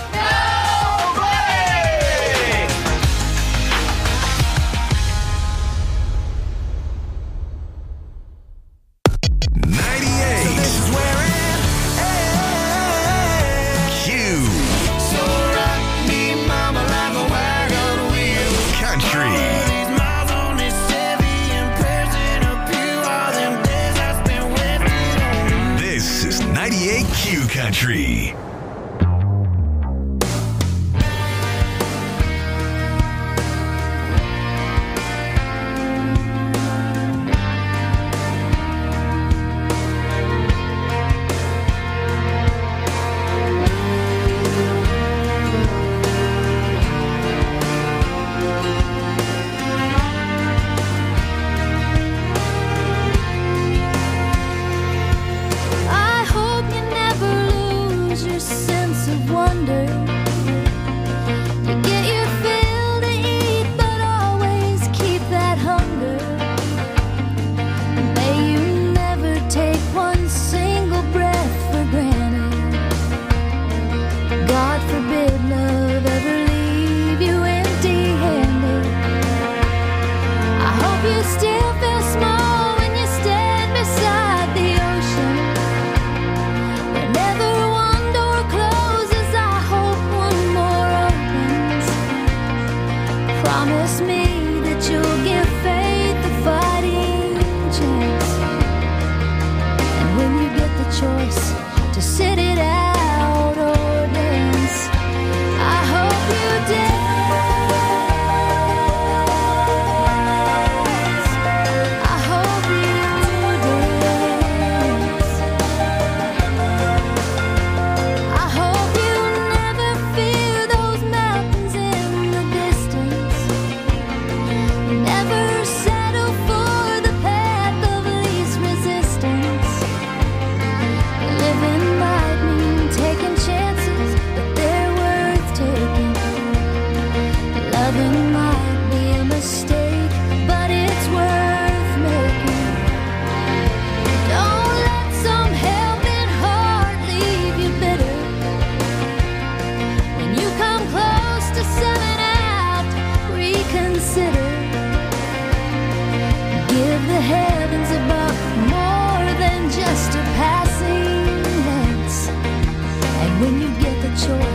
Country. I hope you never lose your sense of wonder. You get your fill to eat, but always keep that hunger. May you never take one single breath for granted. God forbid love ever leave you empty-handed. I hope you still feel small when you stand beside the ocean. Whenever one door closes, I hope one more opens. Promise me that you'll give faith a fighting chance. And when you get the choice to sit it out or dance, I hope you dance. I hope you dance. I hope you never fear those mountains in the distance. Never settle for the path of least resistance. Living might mean taking chances, but they're worth taking. Loving might be a mistake, but it's worth making. Don't let some helping heart leave you bitter. When you come close to selling out, reconsider. Give the heavens above more than just a passing glance. And when you get the choice